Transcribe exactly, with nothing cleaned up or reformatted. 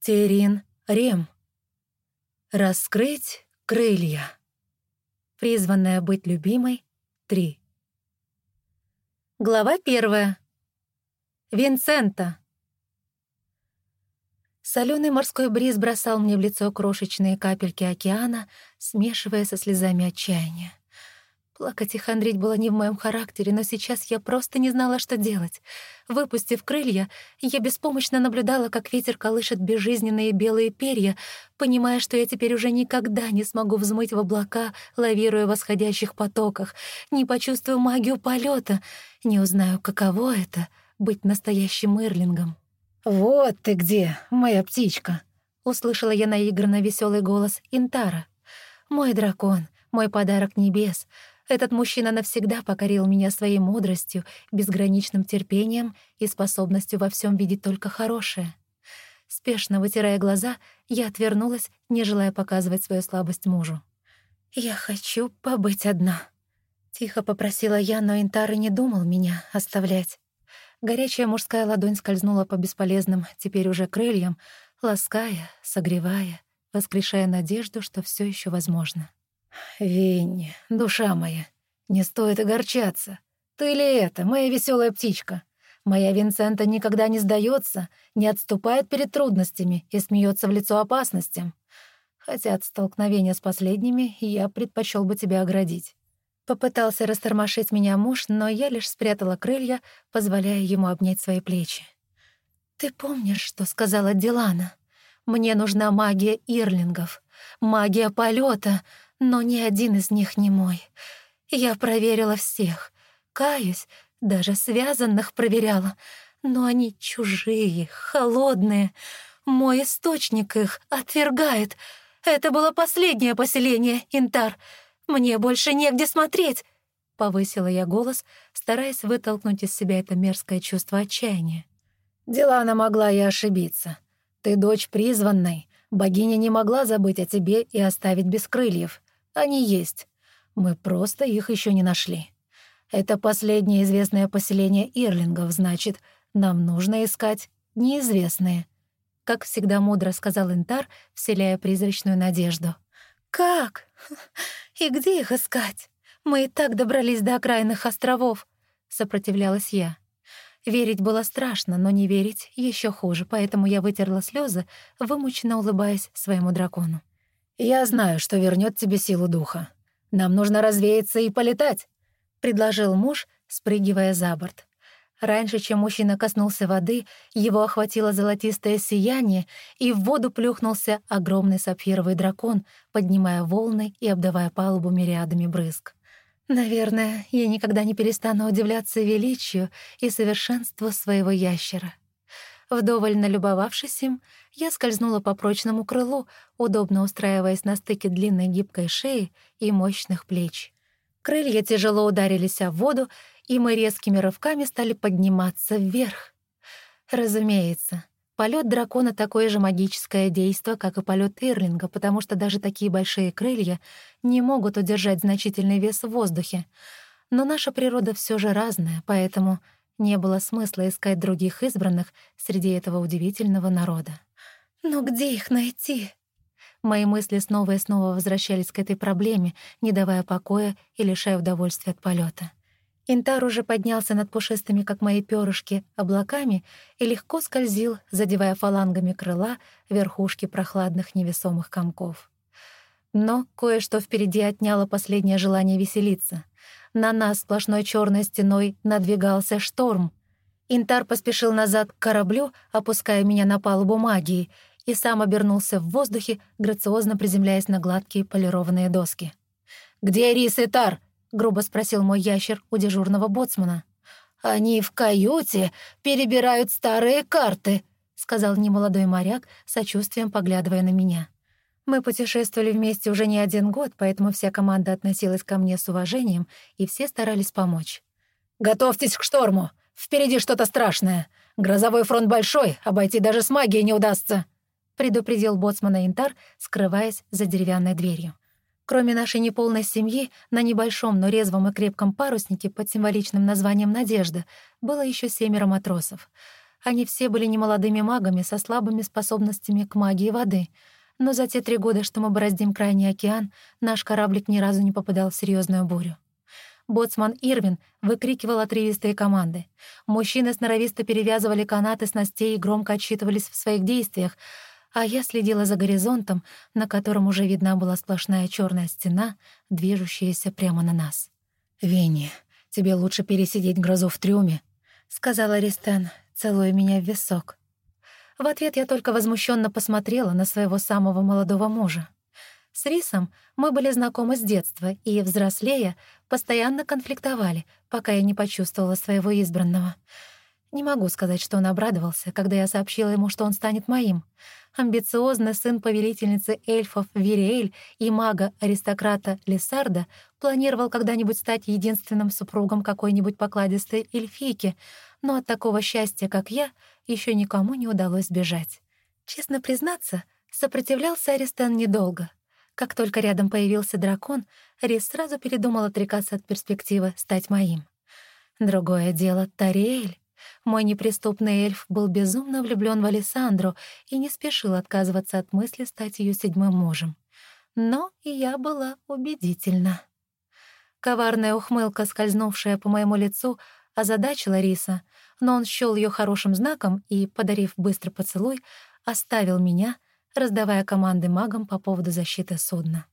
Терин Рем. Раскрыть крылья. Призванная быть любимой. Три. Глава первая. Винсента. Соленый морской бриз бросал мне в лицо крошечные капельки океана, смешивая со слезами отчаяния. Плакать и хандрить было не в моем характере, но сейчас я просто не знала, что делать. Выпустив крылья, я беспомощно наблюдала, как ветер колышет безжизненные белые перья, понимая, что я теперь уже никогда не смогу взмыть в облака, лавируя в восходящих потоках, не почувствую магию полета, не узнаю, каково это — быть настоящим Эрлингом. «Вот ты где, моя птичка!» — услышала я наигранно веселый голос Интара. «Мой дракон, мой подарок небес. Этот мужчина навсегда покорил меня своей мудростью, безграничным терпением и способностью во всем видеть только хорошее». Спешно вытирая глаза, я отвернулась, не желая показывать свою слабость мужу. «Я хочу побыть одна», — тихо попросила я, но Интар и не думал меня оставлять. Горячая мужская ладонь скользнула по бесполезным, теперь уже крыльям, лаская, согревая, воскрешая надежду, что все еще возможно. «Винни, душа моя, не стоит огорчаться. Ты ли это, моя веселая птичка? Моя Винсента никогда не сдается, не отступает перед трудностями и смеется в лицо опасностям. Хотя от столкновения с последними я предпочел бы тебя оградить». Попытался растормошить меня муж, но я лишь спрятала крылья, позволяя ему обнять свои плечи. «Ты помнишь, что сказала Дилана? Мне нужна магия Ирлингов, магия полета, но ни один из них не мой. Я проверила всех. Каюсь, даже связанных проверяла, но они чужие, холодные. Мой источник их отвергает. Это было последнее поселение, Интар. Мне больше негде смотреть!» Повысила я голос, стараясь вытолкнуть из себя это мерзкое чувство отчаяния. «Дилана могла и ошибиться. Ты дочь призванной. Богиня не могла забыть о тебе и оставить без крыльев. Они есть. Мы просто их еще не нашли. Это последнее известное поселение Ирлингов, значит, нам нужно искать неизвестные», — как всегда мудро сказал Интар, вселяя призрачную надежду. «Как? И где их искать? Мы и так добрались до окраинных островов», — сопротивлялась я. Верить было страшно, но не верить еще хуже, поэтому я вытерла слезы, вымученно улыбаясь своему дракону. «Я знаю, что вернет тебе силу духа. Нам нужно развеяться и полетать», — предложил муж, спрыгивая за борт. Раньше, чем мужчина коснулся воды, его охватило золотистое сияние, и в воду плюхнулся огромный сапфировый дракон, поднимая волны и обдавая палубу мириадами брызг. Наверное, я никогда не перестану удивляться величию и совершенству своего ящера. Вдоволь налюбовавшись им, я скользнула по прочному крылу, удобно устраиваясь на стыке длинной гибкой шеи и мощных плеч. Крылья тяжело ударились о воду, и мы резкими рывками стали подниматься вверх. Разумеется, полет дракона — такое же магическое действо, как и полет Ирлинга, потому что даже такие большие крылья не могут удержать значительный вес в воздухе. Но наша природа все же разная, поэтому не было смысла искать других избранных среди этого удивительного народа. «Но где их найти?» Мои мысли снова и снова возвращались к этой проблеме, не давая покоя и лишая удовольствия от полета. Интар уже поднялся над пушистыми, как мои перышки, облаками и легко скользил, задевая фалангами крыла верхушки прохладных невесомых комков. Но кое-что впереди отняло последнее желание веселиться. На нас сплошной черной стеной надвигался шторм. Интар поспешил назад к кораблю, опуская меня на палубу магии, и сам обернулся в воздухе, грациозно приземляясь на гладкие полированные доски. «Где Рис и Тар?» — грубо спросил мой ящер у дежурного боцмана. «Они в каюте перебирают старые карты», — сказал немолодой моряк, сочувствием поглядывая на меня. Мы путешествовали вместе уже не один год, поэтому вся команда относилась ко мне с уважением, и все старались помочь. «Готовьтесь к шторму! Впереди что-то страшное! Грозовой фронт большой, обойти даже с магией не удастся!» — предупредил боцмана Интар, скрываясь за деревянной дверью. Кроме нашей неполной семьи, на небольшом, но резвом и крепком паруснике под символичным названием «Надежда» было еще семеро матросов. Они все были немолодыми магами со слабыми способностями к магии воды, но за те три года, что мы бороздим крайний океан, наш кораблик ни разу не попадал в серьезную бурю. Боцман Ирвин выкрикивал отрывистые команды. Мужчины сноровисто перевязывали канаты снастей и громко отчитывались в своих действиях, а я следила за горизонтом, на котором уже видна была сплошная черная стена, движущаяся прямо на нас. «Винни, тебе лучше пересидеть грозу в трюме», — сказала Ристен, целуя меня в висок. В ответ я только возмущенно посмотрела на своего самого молодого мужа. С Рисом мы были знакомы с детства и, взрослея, постоянно конфликтовали, пока я не почувствовала своего избранного. Не могу сказать, что он обрадовался, когда я сообщила ему, что он станет моим. Амбициозный сын повелительницы эльфов Вириэль и мага-аристократа Лиссарда планировал когда-нибудь стать единственным супругом какой-нибудь покладистой эльфийки, но от такого счастья, как я, еще никому не удалось сбежать. Честно признаться, сопротивлялся Аристен недолго. Как только рядом появился дракон, Рис сразу передумал отрекаться от перспективы стать моим. Другое дело — Тариэль. Мой неприступный эльф был безумно влюблён в Алессандру и не спешил отказываться от мысли стать её седьмым мужем. Но и я была убедительна. Коварная ухмылка, скользнувшая по моему лицу, озадачила Риса, но он счёл её хорошим знаком и, подарив быстрый поцелуй, оставил меня, раздавая команды магам по поводу защиты судна.